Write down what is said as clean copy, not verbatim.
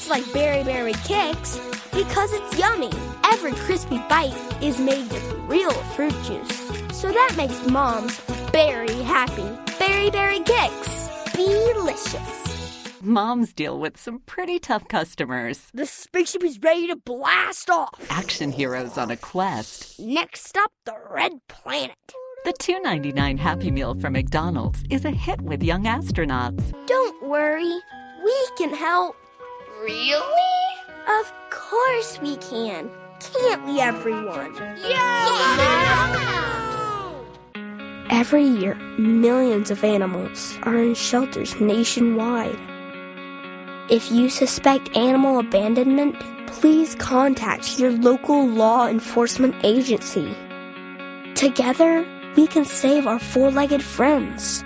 tastes like Berry Kicks because it's yummy. Every crispy bite is made with real fruit juice. So that makes moms very happy. Berry Kicks. Delicious. Moms deal with some pretty tough customers. The spaceship is ready to blast off. Action heroes on a quest. Next up, the Red Planet. The $2.99 Happy Meal from McDonald's is a hit with young astronauts. Don't worry, we can help. Really? Of course we can. Can't we, everyone? Yeah! Every year, millions of animals are in shelters nationwide. If you suspect animal abandonment, please contact your local law enforcement agency. Together, we can save our four-legged friends.